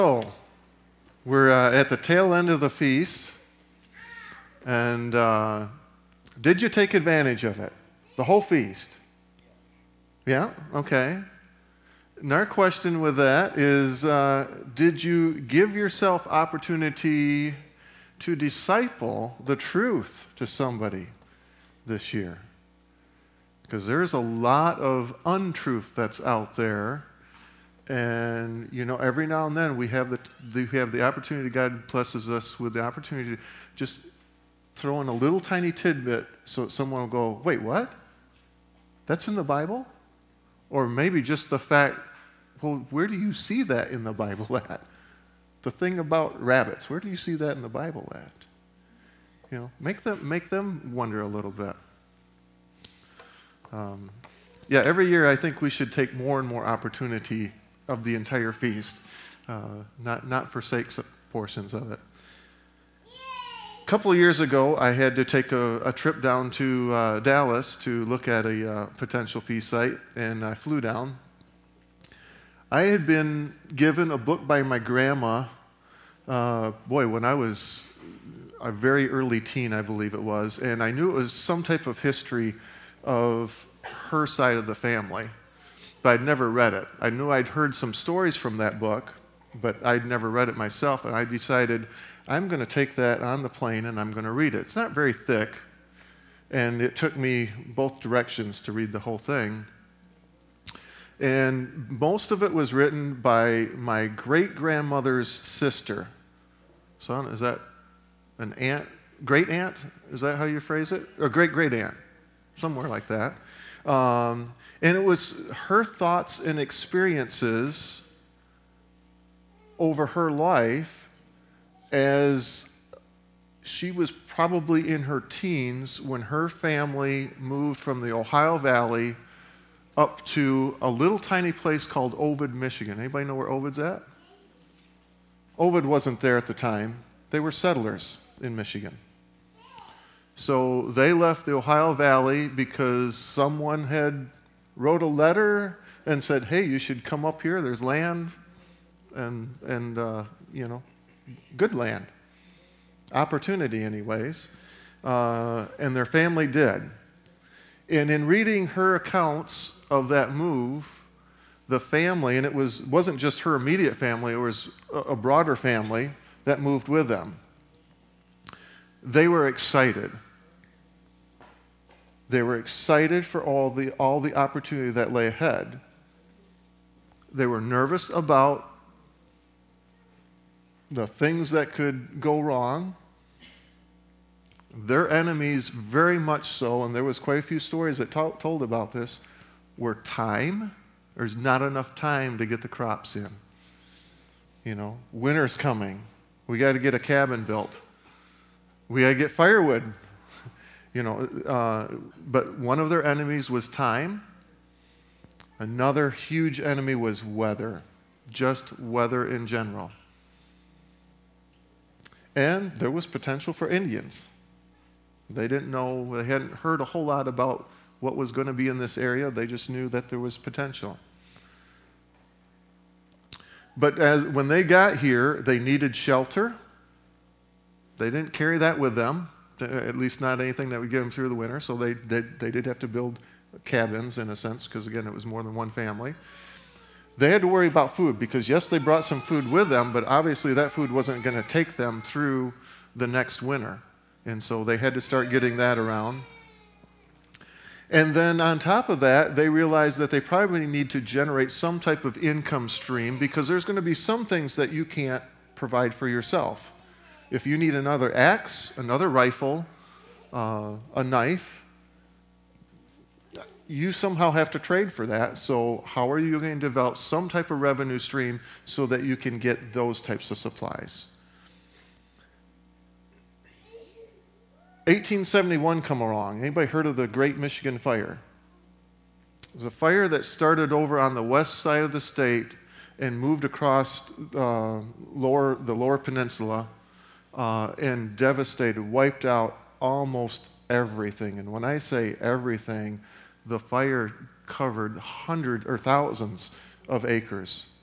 So, we're at the tail end of the feast, and did you take advantage of it? The whole feast? Yeah? Okay. And our question with that is, did you give yourself opportunity to disciple the truth to somebody this year? Because there's a lot of untruth that's out there. And, every now and then we have the opportunity, God blesses us with the opportunity to just throw in a little tiny tidbit so someone will go, wait, what? That's in the Bible? Or maybe just the fact, well, where do you see that in the Bible at? The thing about rabbits, where do you see that in the Bible at? Make them wonder a little bit. Every year I think we should take more and more opportunity of the entire feast, not forsake portions of it. A couple of years ago, I had to take a trip down to Dallas to look at a potential feast site, and I flew down. I had been given a book by my grandma, when I was a very early teen, I believe it was, and I knew it was some type of history of her side of the family. But I'd never read it. I knew I'd heard some stories from that book, but I'd never read it myself, and I decided I'm going to take that on the plane and I'm going to read it. It's not very thick, and it took me both directions to read the whole thing. And most of it was written by my great-grandmother's sister. So is that an aunt? Great-aunt? Is that how you phrase it? Or great-great-aunt? Somewhere like that. And it was her thoughts and experiences over her life as she was probably in her teens when her family moved from the Ohio Valley up to a little tiny place called Ovid, Michigan. Anybody know where Ovid's at? Ovid wasn't there at the time. They were settlers in Michigan. So they left the Ohio Valley because someone had wrote a letter and said, hey, you should come up here. There's land and good land. Opportunity anyways. And their family did. And in reading her accounts of that move, the family, and it wasn't just her immediate family, it was a broader family that moved with them. They were excited. They were excited for all the opportunity that lay ahead. They were nervous about the things that could go wrong. Their enemies, very much so, and there was quite a few stories that told about this, were time. There's not enough time to get the crops in. Winter's coming. We got to get a cabin built. We got to get firewood. But one of their enemies was time. Another huge enemy was weather, just weather in general. And there was potential for Indians. They didn't know, they hadn't heard a whole lot about what was going to be in this area. They just knew that there was potential. But when they got here, they needed shelter. They didn't carry that with them. At least not anything that would get them through the winter. So they did have to build cabins in a sense because, again, it was more than one family. They had to worry about food because, yes, they brought some food with them, but obviously that food wasn't going to take them through the next winter. And so they had to start getting that around. And then on top of that, they realized that they probably need to generate some type of income stream because there's going to be some things that you can't provide for yourself. If you need another axe, another rifle, a knife, you somehow have to trade for that. So how are you going to develop some type of revenue stream so that you can get those types of supplies? 1871 come along. Anybody heard of the Great Michigan Fire? It was a fire that started over on the west side of the state and moved across the lower peninsula. And devastated, wiped out almost everything. And when I say everything, the fire covered hundreds or thousands of acres,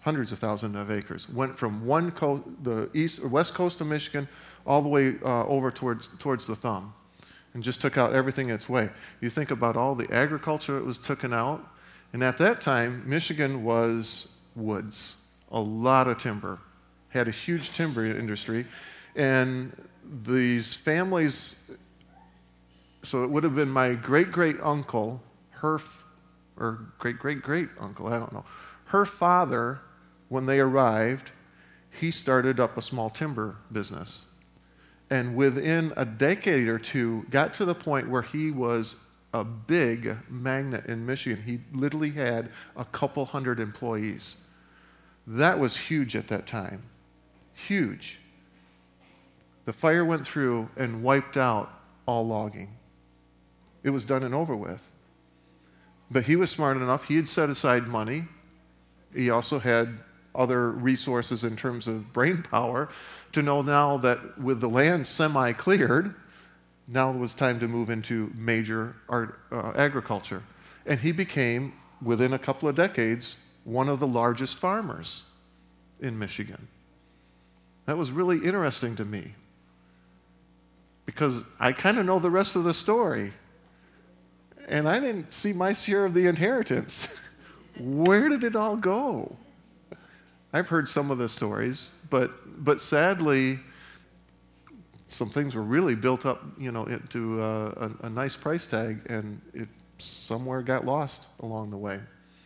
hundreds of thousands of acres. Went from the east or west coast of Michigan all the way over towards the thumb, and just took out everything its way. You think about all the agriculture that was taken out, and at that time, Michigan was woods, a lot of timber, had a huge timber industry, and these families, so it would have been my great-great-uncle, or great-great-great-uncle, I don't know, her father, when they arrived, he started up a small timber business. And within a decade or two, got to the point where he was a big magnate in Michigan. He literally had a couple hundred employees. That was huge at that time. Huge. The fire went through and wiped out all logging. It was done and over with. But he was smart enough. He had set aside money. He also had other resources in terms of brain power to know now that with the land semi-cleared, now it was time to move into major agriculture. And he became, within a couple of decades, one of the largest farmers in Michigan. That was really interesting to me because I kind of know the rest of the story. And I didn't see my share of the inheritance. Where did it all go? I've heard some of the stories, but sadly, some things were really built up, into a nice price tag, and it somewhere got lost along the way.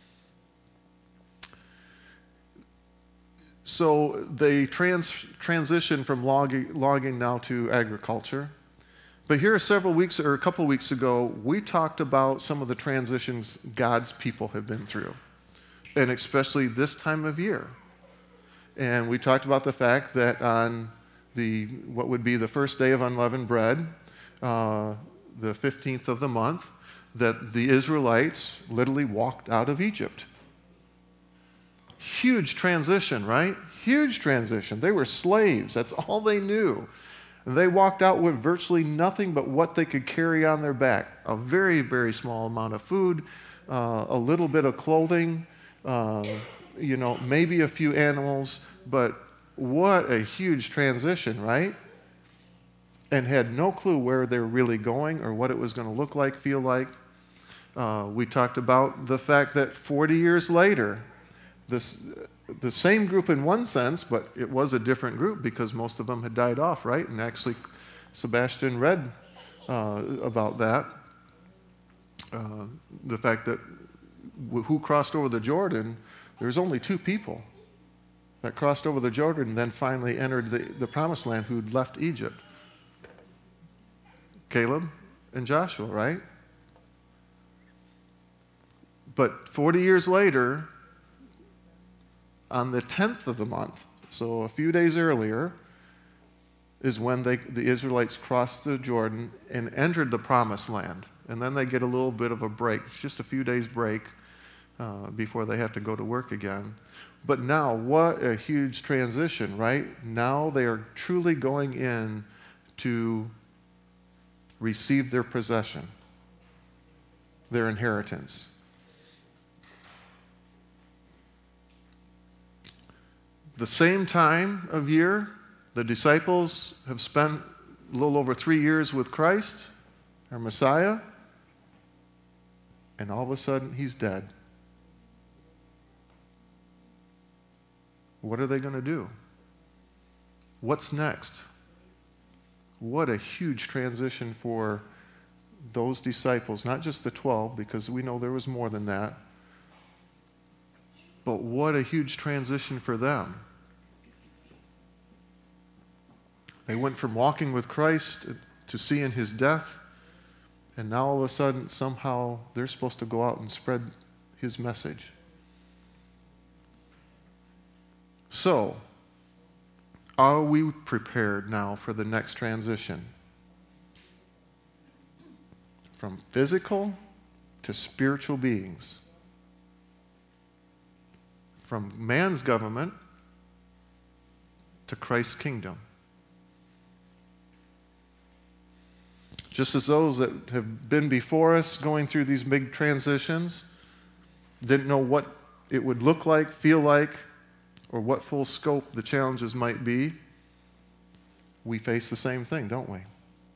So they transitioned from logging now to agriculture. But here a couple weeks ago, we talked about some of the transitions God's people have been through, and especially this time of year. And we talked about the fact that on what would be the first day of unleavened bread, the 15th of the month, that the Israelites literally walked out of Egypt. Huge transition, right? Huge transition. They were slaves. That's all they knew. And they walked out with virtually nothing but what they could carry on their back. A very, very small amount of food, a little bit of clothing, maybe a few animals, but what a huge transition, right? And had no clue where they were really going or what it was going to look like, feel like. We talked about the fact that 40 years later, the same group in one sense, but it was a different group because most of them had died off, right? And actually, Sebastian read about that. The fact that who crossed over the Jordan, there was only 2 people that crossed over the Jordan and then finally entered the promised land who'd left Egypt. Caleb and Joshua, right? But 40 years later, on the 10th of the month, so a few days earlier, is when the Israelites crossed the Jordan and entered the promised land. And then they get a little bit of a break. It's just a few days break before they have to go to work again. But now, what a huge transition, right? Now they are truly going in to receive their possession, their inheritance. The same time of year, the disciples have spent a little over 3 years with Christ, our Messiah, and all of a sudden he's dead. What are they going to do? What's next? What a huge transition for those disciples, not just the 12, because we know there was more than that, but what a huge transition for them. They went from walking with Christ to seeing his death, and now all of a sudden, somehow, they're supposed to go out and spread his message. So, are we prepared now for the next transition? From physical to spiritual beings. From man's government to Christ's kingdom. Just as those that have been before us going through these big transitions didn't know what it would look like, feel like, or what full scope the challenges might be, we face the same thing, don't we?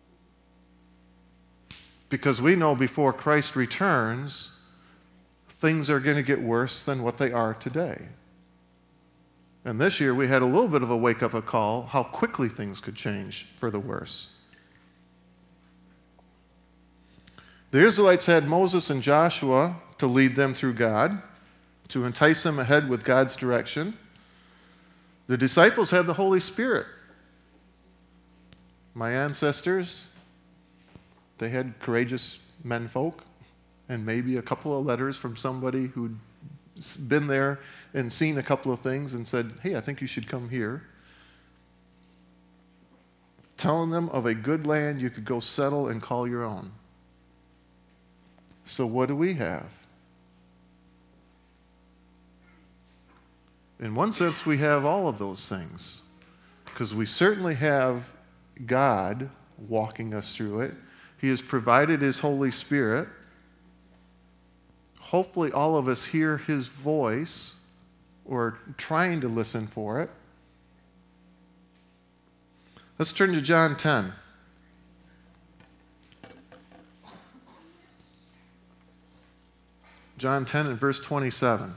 Because we know before Christ returns, things are going to get worse than what they are today. And this year we had a little bit of a wake-up call how quickly things could change for the worse. The Israelites had Moses and Joshua to lead them through God, to entice them ahead with God's direction. The disciples had the Holy Spirit. My ancestors, they had courageous menfolk, and maybe a couple of letters from somebody who'd been there and seen a couple of things and said, hey, I think you should come here. Telling them of a good land you could go settle and call your own. So what do we have? In one sense, we have all of those things, because we certainly have God walking us through it. He has provided His Holy Spirit. Hopefully all of us hear His voice or trying to listen for it. Let's turn to John 10. John 10 and verse 27.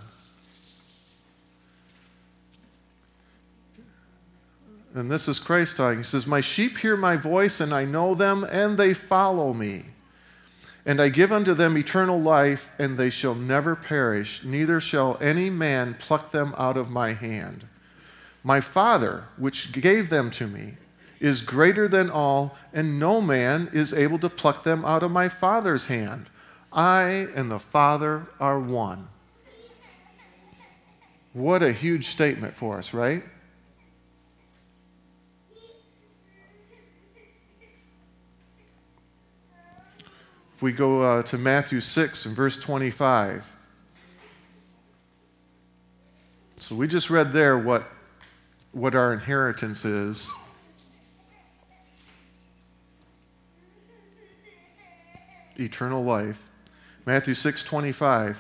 And this is Christ talking. He says, my sheep hear my voice, and I know them, and they follow me. And I give unto them eternal life, and they shall never perish, neither shall any man pluck them out of my hand. My Father, which gave them to me, is greater than all, and no man is able to pluck them out of my Father's hand. I and the Father are one. What a huge statement for us, right? If we go to Matthew 6 and verse 25. So we just read there what our inheritance is. Eternal life. Matthew 6:25.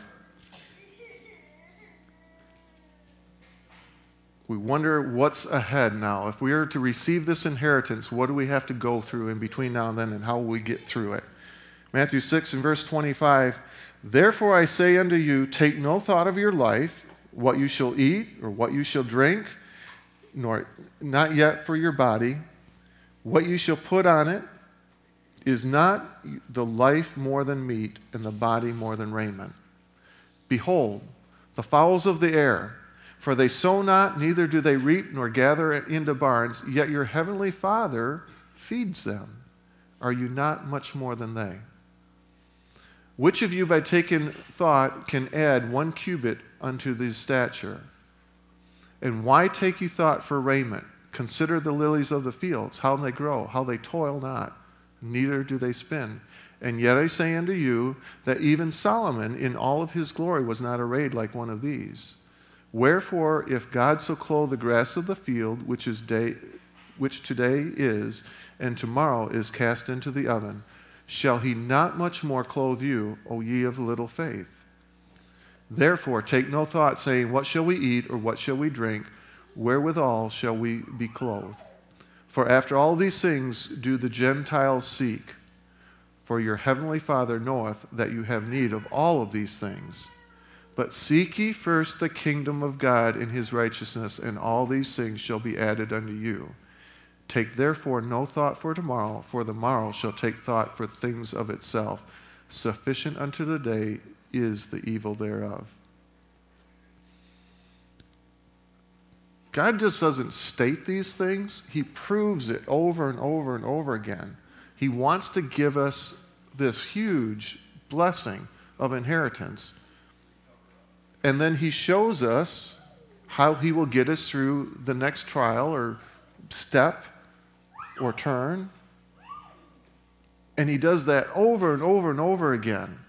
We wonder what's ahead now. If we are to receive this inheritance, what do we have to go through in between now and then, and how will we get through it? Matthew 6 and verse 25, therefore I say unto you, take no thought of your life, what you shall eat or what you shall drink, nor not yet for your body, what you shall put on it. Is not the life more than meat, and the body more than raiment? Behold, the fowls of the air, for they sow not, neither do they reap, nor gather into barns, yet your heavenly Father feeds them. Are you not much more than they? Which of you by taking thought can add 1 cubit unto his stature? And why take you thought for raiment? Consider the lilies of the fields, how they grow, how they toil not, neither do they spin. And yet I say unto you that even Solomon in all of his glory was not arrayed like one of these. Wherefore, if God so clothe the grass of the field, which today is, and tomorrow is cast into the oven, shall he not much more clothe you, O ye of little faith? Therefore take no thought, saying, what shall we eat, or what shall we drink? Wherewithal shall we be clothed? For after all these things do the Gentiles seek. For your heavenly Father knoweth that you have need of all of these things. But seek ye first the kingdom of God and his righteousness, and all these things shall be added unto you. Take therefore no thought for tomorrow, for the morrow shall take thought for things of itself. Sufficient unto the day is the evil thereof. God just doesn't state these things. He proves it over and over and over again. He wants to give us this huge blessing of inheritance. And then he shows us how he will get us through the next trial or step or turn. And he does that over and over and over again.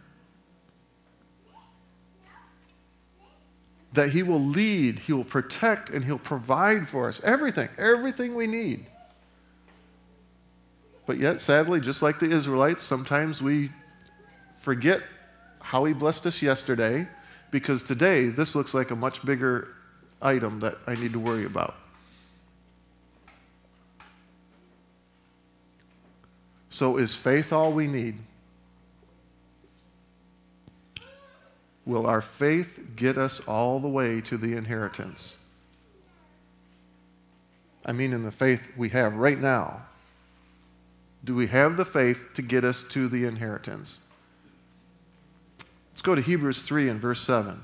That he will lead, he will protect, and he'll provide for us everything we need. But yet, sadly, just like the Israelites, sometimes we forget how he blessed us yesterday, because today this looks like a much bigger item that I need to worry about. So is faith all we need? Will our faith get us all the way to the inheritance? I mean, in the faith we have right now. Do we have the faith to get us to the inheritance? Let's go to Hebrews 3 and verse 7.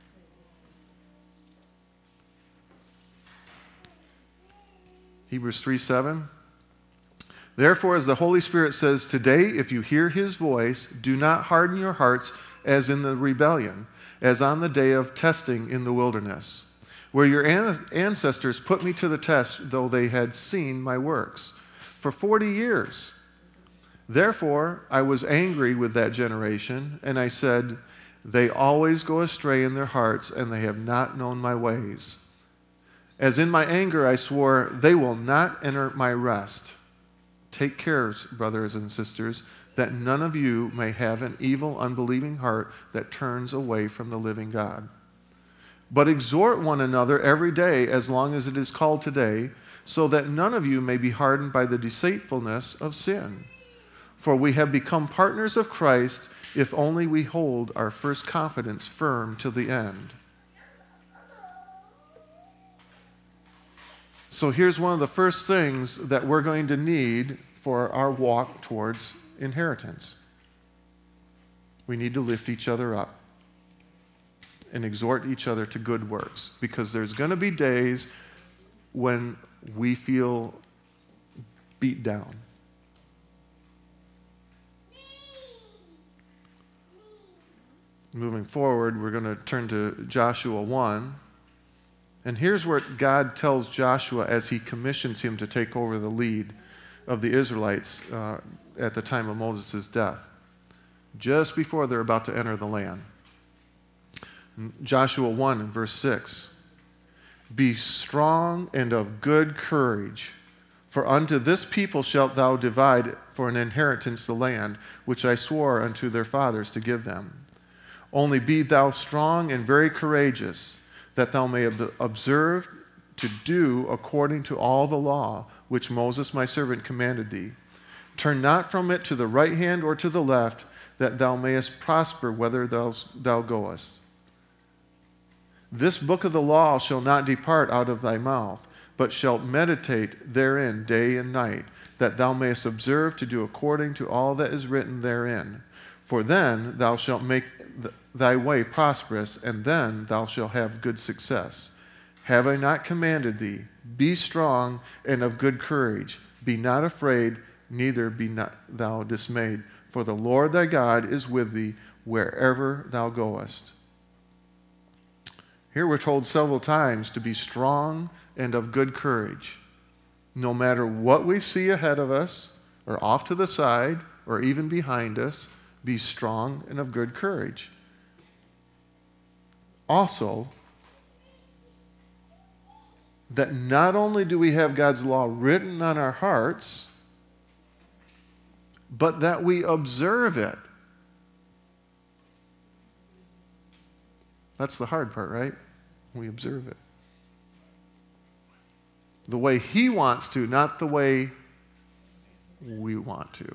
Hebrews 3:7. Therefore, as the Holy Spirit says, today, if you hear his voice, do not harden your hearts as in the rebellion, as on the day of testing in the wilderness, where your ancestors put me to the test, though they had seen my works, for 40 years. Therefore, I was angry with that generation, and I said, they always go astray in their hearts, and they have not known my ways. As in my anger I swore, they will not enter my rest. Take care, brothers and sisters, that none of you may have an evil, unbelieving heart that turns away from the living God. But exhort one another every day, as long as it is called today, so that none of you may be hardened by the deceitfulness of sin. For we have become partners of Christ, if only we hold our first confidence firm to the end. So here's one of the first things that we're going to need for our walk towards inheritance. We need to lift each other up and exhort each other to good works, because there's going to be days when we feel beat down. Moving forward, we're going to turn to Joshua 1. And here's where God tells Joshua as he commissions him to take over the lead of the Israelites at the time of Moses' death, just before they're about to enter the land. Joshua 1 and verse 6. Be strong and of good courage, for unto this people shalt thou divide for an inheritance the land which I swore unto their fathers to give them. Only be thou strong and very courageous, that thou may observe to do according to all the law which Moses my servant commanded thee. Turn not from it to the right hand or to the left, that thou mayest prosper whither thou goest. This book of the law shall not depart out of thy mouth, but shalt meditate therein day and night, that thou mayest observe to do according to all that is written therein. For then thou shalt make thy way prosperous, and then thou shalt have good success. Have I not commanded thee? Be strong and of good courage. Be not afraid, neither be not thou dismayed. For the Lord thy God is with thee wherever thou goest. Here we're told several times to be strong and of good courage. No matter what we see ahead of us, or off to the side, or even behind us, be strong and of good courage. Also, that not only do we have God's law written on our hearts, but that we observe it. That's the hard part, right? We observe it. The way He wants to, not the way we want to.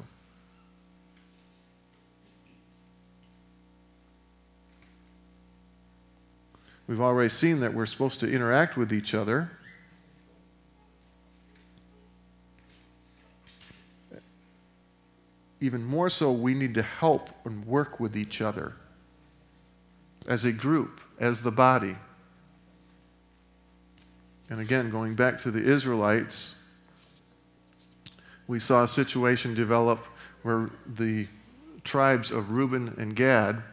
We've already seen that we're supposed to interact with each other. Even more so, we need to help and work with each other as a group, as the body. And again, going back to the Israelites, we saw a situation develop where the tribes of Reuben and Gad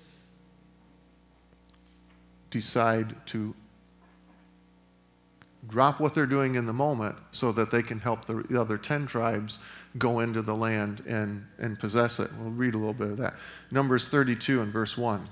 decide to drop what they're doing in the moment so that they can help the other 10 tribes go into the land and possess it. We'll read a little bit of that. Numbers 32 and verse 1.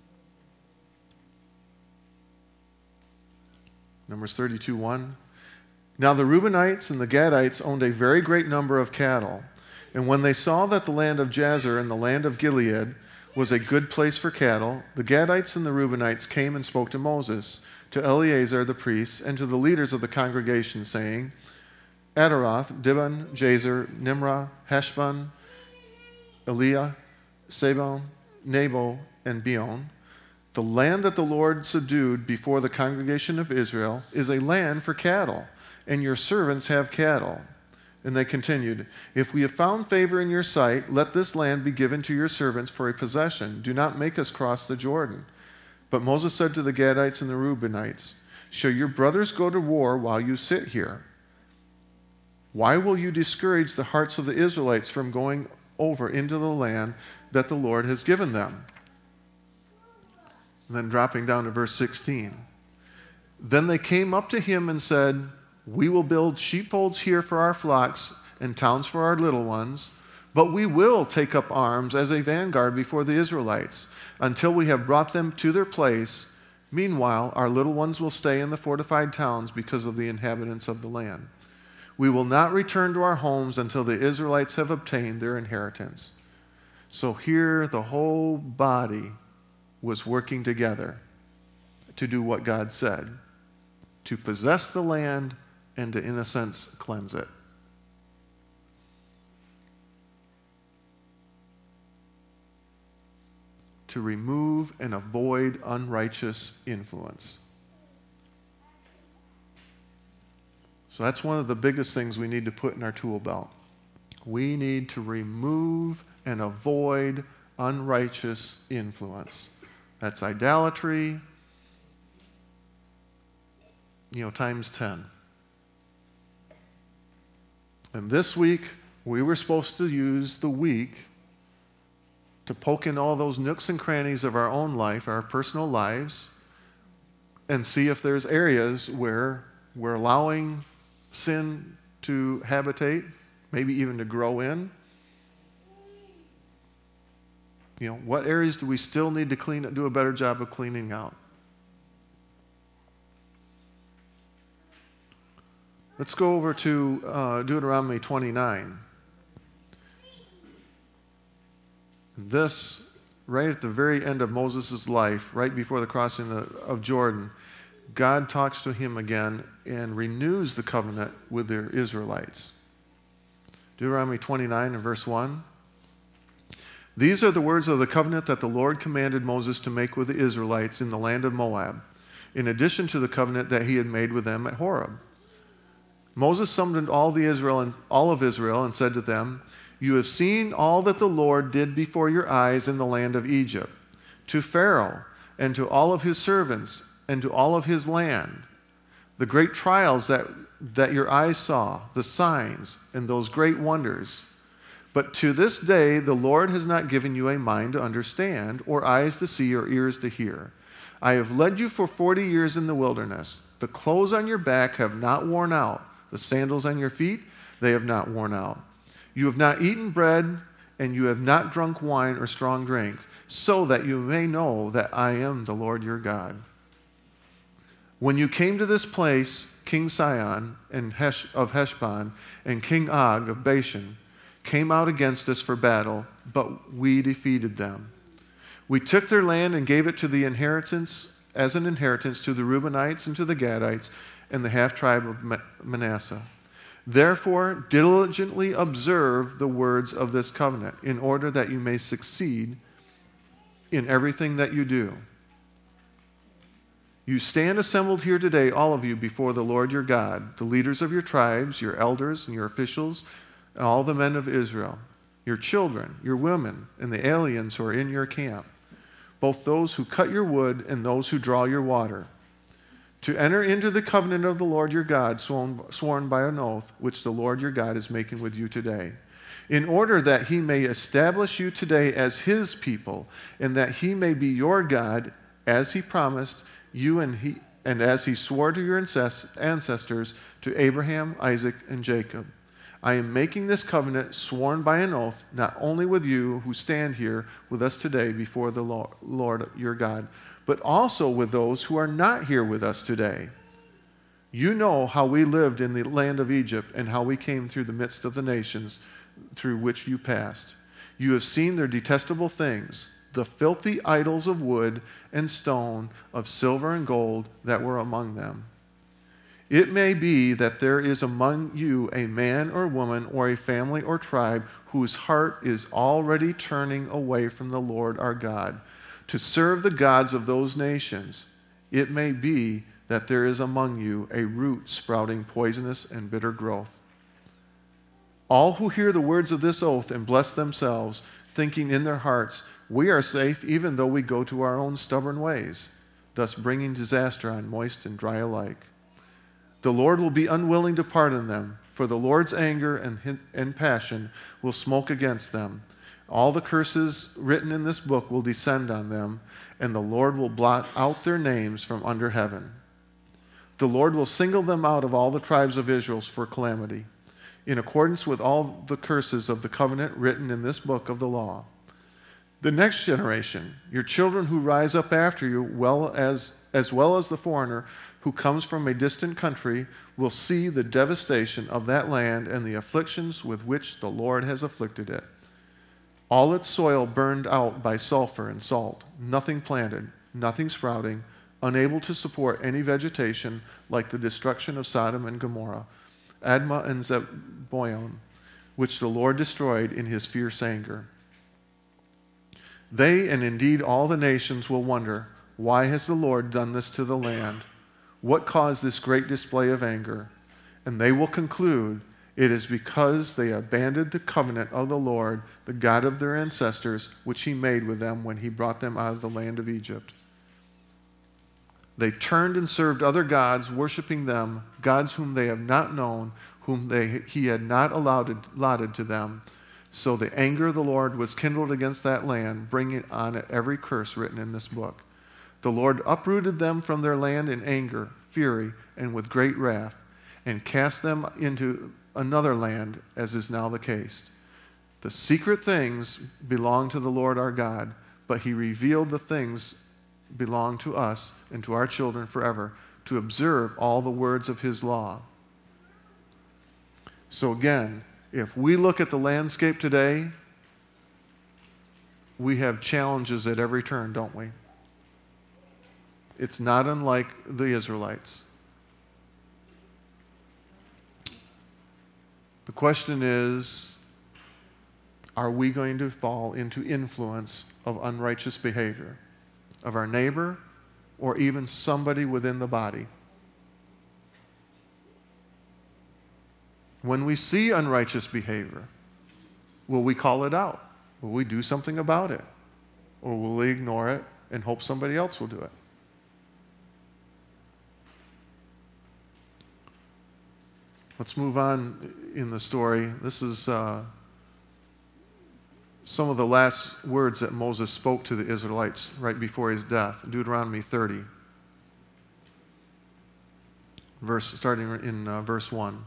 Numbers 32, 1. Now the Reubenites and the Gadites owned a very great number of cattle. And when they saw that the land of Jazer and the land of Gilead was a good place for cattle, the Gadites and the Reubenites came and spoke to Moses, to Eleazar the priest, and to the leaders of the congregation, saying, Adaroth, Dibon, Jazer, Nimrah, Heshbon, Eliah, Sabon, Nebo, and Beon, the land that the Lord subdued before the congregation of Israel is a land for cattle, and your servants have cattle. And they continued, if we have found favor in your sight, let this land be given to your servants for a possession. Do not make us cross the Jordan. But Moses said to the Gadites and the Reubenites, shall your brothers go to war while you sit here? Why will you discourage the hearts of the Israelites from going over into the land that the Lord has given them? And then dropping down to verse 16. Then they came up to him and said, we will build sheepfolds here for our flocks and towns for our little ones, but we will take up arms as a vanguard before the Israelites until we have brought them to their place. Meanwhile, our little ones will stay in the fortified towns because of the inhabitants of the land. We will not return to our homes until the Israelites have obtained their inheritance. So here the whole body was working together to do what God said, to possess the land and to, in a sense, cleanse it. To remove and avoid unrighteous influence. So that's one of the biggest things we need to put in our tool belt. We need to remove and avoid unrighteous influence. That's idolatry, times 10. And this week, we were supposed to use the week to poke in all those nooks and crannies of our own life, our personal lives, and see if there's areas where we're allowing sin to habitate, maybe even to grow in. What areas do we still need to do a better job of cleaning out? Let's go over to Deuteronomy 29. This, right at the very end of Moses' life, right before the crossing of Jordan, God talks to him again and renews the covenant with the Israelites. Deuteronomy 29 and verse 1. These are the words of the covenant that the Lord commanded Moses to make with the Israelites in the land of Moab, in addition to the covenant that he had made with them at Horeb. Moses summoned all of Israel and said to them, you have seen all that the Lord did before your eyes in the land of Egypt, to Pharaoh and to all of his servants and to all of his land, the great trials that your eyes saw, the signs and those great wonders. But to this day the Lord has not given you a mind to understand, or eyes to see, or ears to hear. I have led you for 40 years in the wilderness. The clothes on your back have not worn out. The sandals on your feet, they have not worn out. You have not eaten bread, and you have not drunk wine or strong drink, so that you may know that I am the Lord your God. When you came to this place, King Sihon of Heshbon and King Og of Bashan came out against us for battle, but we defeated them. We took their land and gave it to the inheritance, as an inheritance to the Reubenites and to the Gadites and the half-tribe of Manasseh. Therefore, diligently observe the words of this covenant, in order that you may succeed in everything that you do. You stand assembled here today, all of you, before the Lord your God, the leaders of your tribes, your elders and your officials, and all the men of Israel, your children, your women, and the aliens who are in your camp, both those who cut your wood and those who draw your water, to enter into the covenant of the Lord your God, sworn by an oath, which the Lord your God is making with you today, in order that he may establish you today as his people, and that he may be your God, as he promised you and as he swore to your ancestors, to Abraham, Isaac, and Jacob. I am making this covenant sworn by an oath, not only with you who stand here with us today before the Lord your God, but also with those who are not here with us today. You know how we lived in the land of Egypt and how we came through the midst of the nations through which you passed. You have seen their detestable things, the filthy idols of wood and stone, of silver and gold that were among them. It may be that there is among you a man or woman or a family or tribe whose heart is already turning away from the Lord our God to serve the gods of those nations. It may be that there is among you a root sprouting poisonous and bitter growth. All who hear the words of this oath and bless themselves, thinking in their hearts, we are safe even though we go to our own stubborn ways, thus bringing disaster on moist and dry alike. The Lord will be unwilling to pardon them, for the Lord's anger and passion will smoke against them. All the curses written in this book will descend on them, and the Lord will blot out their names from under heaven. The Lord will single them out of all the tribes of Israel for calamity, in accordance with all the curses of the covenant written in this book of the law. The next generation, your children who rise up after you, as well as the foreigner who comes from a distant country, will see the devastation of that land and the afflictions with which the Lord has afflicted it. All its soil burned out by sulfur and salt, nothing planted, nothing sprouting, unable to support any vegetation, like the destruction of Sodom and Gomorrah, Admah and Zeboiim, which the Lord destroyed in his fierce anger. They, and indeed all the nations, will wonder, why has the Lord done this to the land? What caused this great display of anger? And they will conclude, it is because they abandoned the covenant of the Lord, the God of their ancestors, which he made with them when he brought them out of the land of Egypt. They turned and served other gods, worshiping them, gods whom they have not known, whom he had not allotted to them. So the anger of the Lord was kindled against that land, bringing on it every curse written in this book. The Lord uprooted them from their land in anger, fury, and with great wrath, and cast them into another land, as is now the case. The secret things belong to the Lord our God, but he revealed the things belong to us and to our children forever, to observe all the words of his law. So again, if we look at the landscape today, we have challenges at every turn, don't we? It's not unlike the Israelites. The question is, are we going to fall into influence of unrighteous behavior of our neighbor or even somebody within the body? When we see unrighteous behavior, will we call it out? Will we do something about it? Or will we ignore it and hope somebody else will do it? Let's move on in the story. This is some of the last words that Moses spoke to the Israelites right before his death. Deuteronomy 30, starting in verse 1.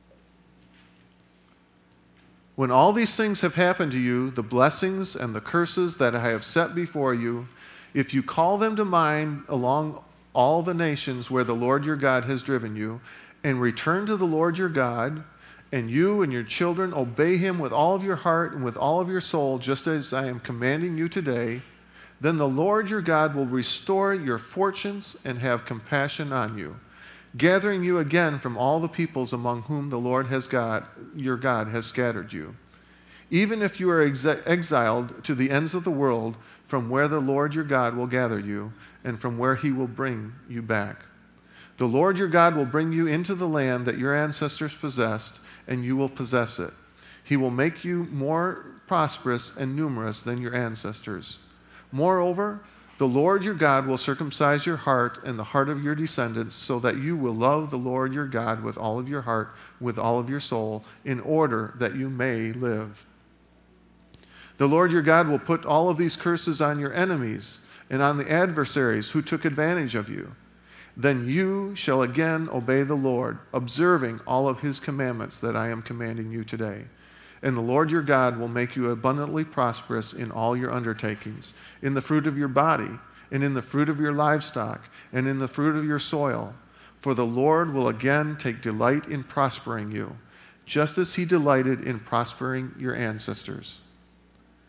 When all these things have happened to you, the blessings and the curses that I have set before you, if you call them to mind along all the nations where the Lord your God has driven you, and return to the Lord your God, and you and your children obey him with all of your heart and with all of your soul, just as I am commanding you today, then the Lord your God will restore your fortunes and have compassion on you, gathering you again from all the peoples among whom the Lord your God has scattered you. Even if you are exiled to the ends of the world, from where the Lord your God will gather you, and from where he will bring you back. The Lord your God will bring you into the land that your ancestors possessed, and you will possess it. He will make you more prosperous and numerous than your ancestors. Moreover, the Lord your God will circumcise your heart and the heart of your descendants, so that you will love the Lord your God with all of your heart, with all of your soul, in order that you may live. The Lord your God will put all of these curses on your enemies and on the adversaries who took advantage of you. Then you shall again obey the Lord, observing all of his commandments that I am commanding you today. And the Lord your God will make you abundantly prosperous in all your undertakings, in the fruit of your body, and in the fruit of your livestock, and in the fruit of your soil. For the Lord will again take delight in prospering you, just as he delighted in prospering your ancestors.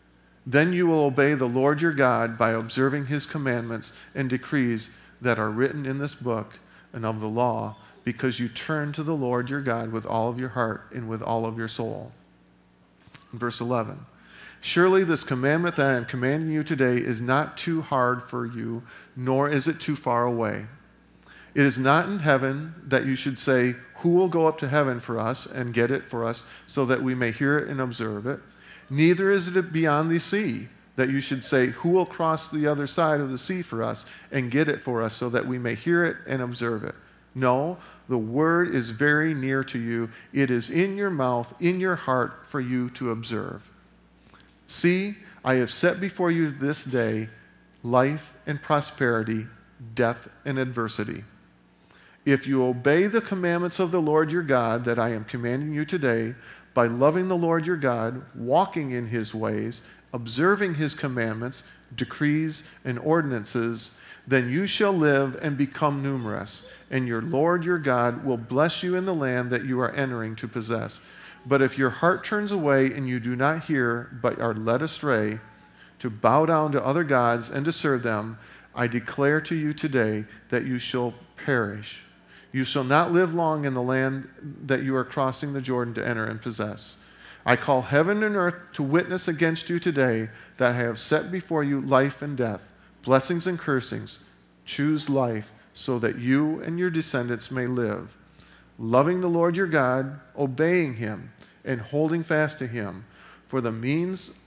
Then you will obey the Lord your God by observing his commandments and decrees that are written in this book and of the law, because you turn to the Lord your God with all of your heart and with all of your soul. Verse 11. Surely this commandment that I am commanding you today is not too hard for you, nor is it too far away. It is not in heaven that you should say, who will go up to heaven for us and get it for us so that we may hear it and observe it? Neither is it beyond the sea that you should say, who will cross the other side of the sea for us and get it for us so that we may hear it and observe it? No, the word is very near to you. It is in your mouth, in your heart for you to observe. See, I have set before you this day life and prosperity, death and adversity. If you obey the commandments of the Lord your God that I am commanding you today, by loving the Lord your God, walking in his ways, observing his commandments, decrees, and ordinances, then you shall live and become numerous, and your Lord your God will bless you in the land that you are entering to possess. But if your heart turns away and you do not hear, but are led astray, to bow down to other gods and to serve them, I declare to you today that you shall perish. You shall not live long in the land that you are crossing the Jordan to enter and possess. I call heaven and earth to witness against you today that I have set before you life and death, blessings and cursings. Choose life so that you and your descendants may live, loving the Lord your God, obeying him, and holding fast to him, for that means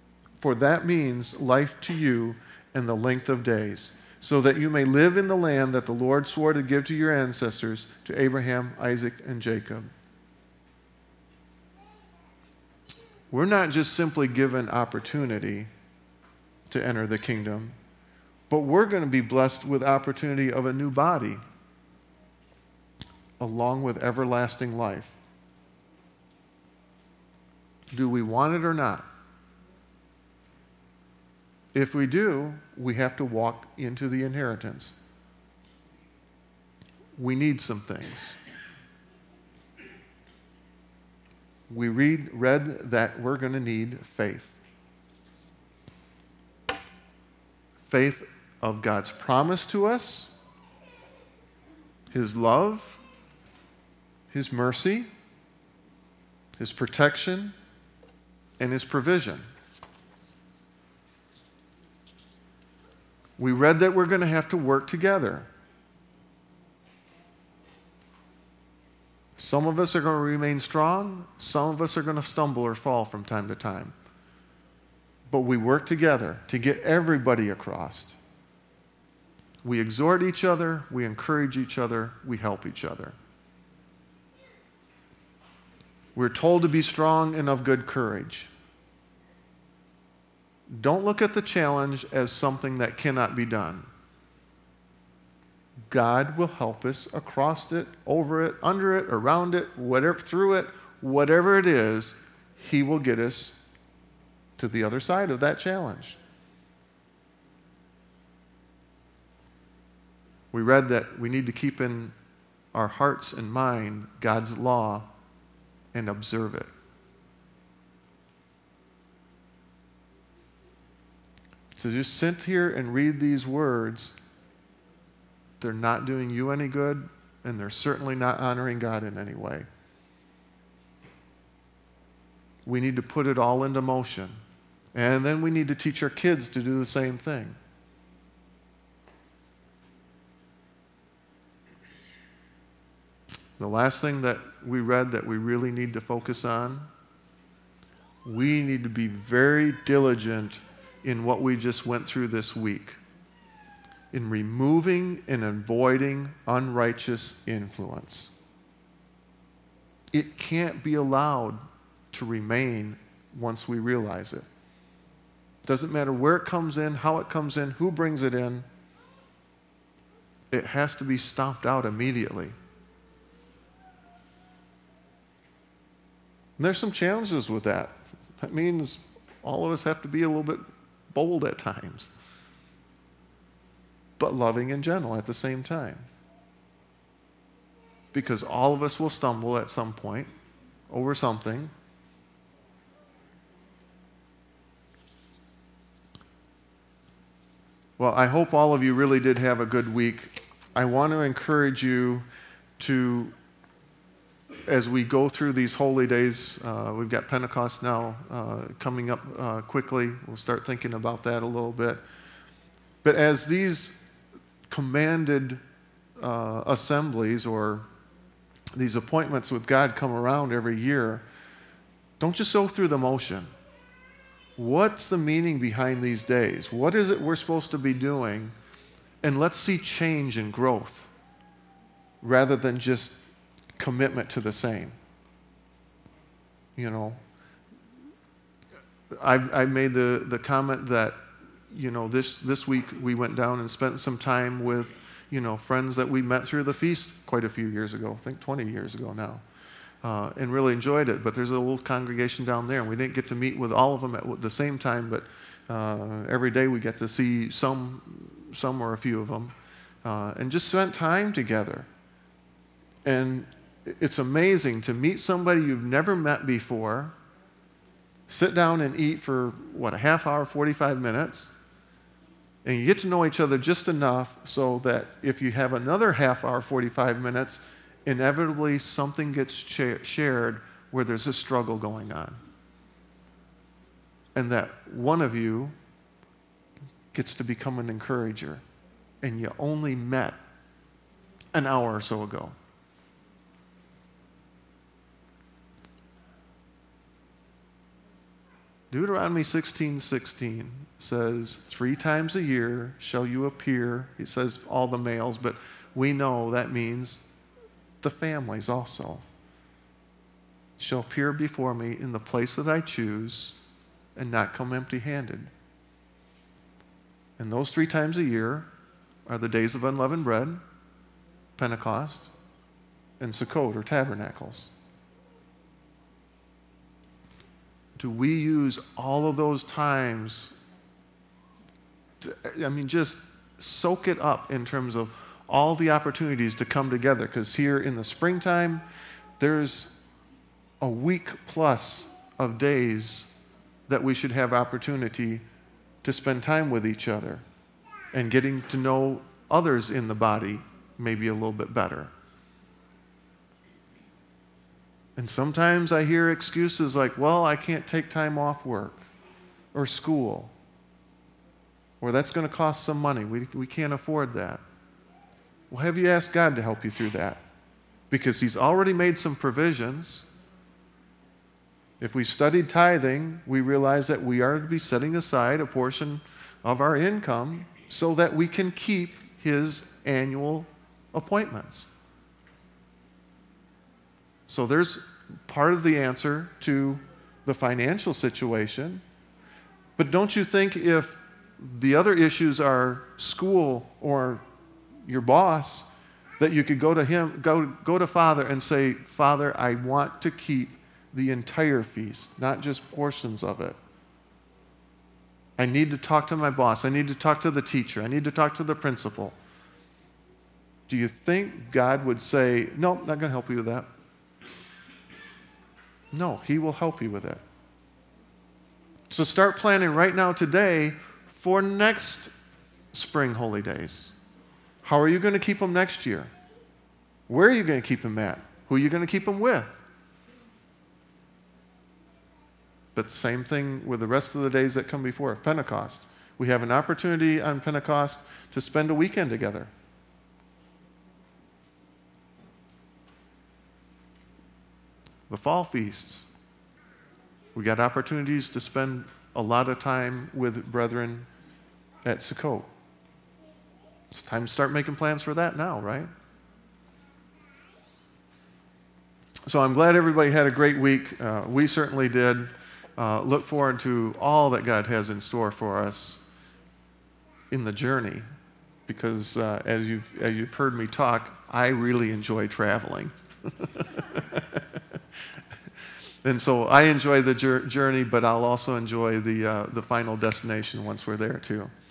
life to you and the length of days, so that you may live in the land that the Lord swore to give to your ancestors, to Abraham, Isaac, and Jacob. We're not just simply given opportunity to enter the kingdom, but we're going to be blessed with opportunity of a new body, along with everlasting life. Do we want it or not? If we do, we have to walk into the inheritance. We need some things. We read that we're going to need faith. Faith of God's promise to us, his love, his mercy, his protection, and his provision. We read that we're going to have to work together. Some of us are going to remain strong. Some of us are going to stumble or fall from time to time. But we work together to get everybody across. We exhort each other. We encourage each other. We help each other. We're told to be strong and of good courage. Don't look at the challenge as something that cannot be done. God will help us across it, over it, under it, around it, whatever, through it, whatever it is, he will get us to the other side of that challenge. We read that we need to keep in our hearts and mind God's law and observe it. To just sit here and read these words, they're not doing you any good, and they're certainly not honoring God in any way. We need to put it all into motion. And then we need to teach our kids to do the same thing. The last thing that we read that we really need to focus on, we need to be very diligent in what we just went through this week, in removing and avoiding unrighteous influence. It can't be allowed to remain once we realize it. Doesn't matter where it comes in, how it comes in, who brings it in. It has to be stomped out immediately. And there's some challenges with that. That means all of us have to be a little bit bold at times, but loving and gentle at the same time. Because all of us will stumble at some point over something. Well, I hope all of you really did have a good week. I want to encourage you to, as we go through these holy days, we've got Pentecost now coming up quickly. We'll start thinking about that a little bit. But as these commanded assemblies or these appointments with God come around every year, don't just go through the motion. What's the meaning behind these days? What is it we're supposed to be doing? And let's see change and growth rather than just commitment to the same. You know, I made the comment that, you know, this week we went down and spent some time with, you know, friends that we met through the feast quite a few years ago, I think 20 years ago now. And really enjoyed it. But there's a little congregation down there, and we didn't get to meet with all of them at the same time, but every day we get to see some or a few of them, and just spent time together. And it's amazing to meet somebody you've never met before, sit down and eat for, a half hour, 45 minutes, and you get to know each other just enough so that if you have another half hour, 45 minutes, inevitably something gets shared where there's a struggle going on. And that one of you gets to become an encourager, and you only met an hour or so ago. Deuteronomy 16:16 says, 3 times a year shall you appear. It says all the males, but we know that means the families also shall appear before me in the place that I choose and not come empty-handed. And those 3 times a year are the days of unleavened bread, Pentecost, and Sukkot or tabernacles. Do we use all of those times just soak it up in terms of all the opportunities to come together? Because here in the springtime, there's a week plus of days that we should have opportunity to spend time with each other and getting to know others in the body maybe a little bit better. And sometimes I hear excuses like, well, I can't take time off work or school, or that's going to cost some money. We can't afford that. Well, have you asked God to help you through that? Because He's already made some provisions. If we studied tithing, we realize that we are to be setting aside a portion of our income so that we can keep His annual appointments. So there's part of the answer to the financial situation. But don't you think if the other issues are school or your boss, that you could go to him, go to Father and say, Father, I want to keep the entire feast, not just portions of it. I need to talk to my boss. I need to talk to the teacher. I need to talk to the principal. Do you think God would say, no, not going to help you with that? No, He will help you with it. So start planning right now today for next spring holy days. How are you going to keep them next year? Where are you going to keep them at? Who are you going to keep them with? But same thing with the rest of the days that come before Pentecost. We have an opportunity on Pentecost to spend a weekend together. The fall feasts, we got opportunities to spend a lot of time with brethren at Sukkot. It's time to start making plans for that now, right? So I'm glad everybody had a great week. We certainly did. Look forward to all that God has in store for us in the journey, because as you've heard me talk, I really enjoy traveling. And so I enjoy the journey, but I'll also enjoy the final destination once we're there too.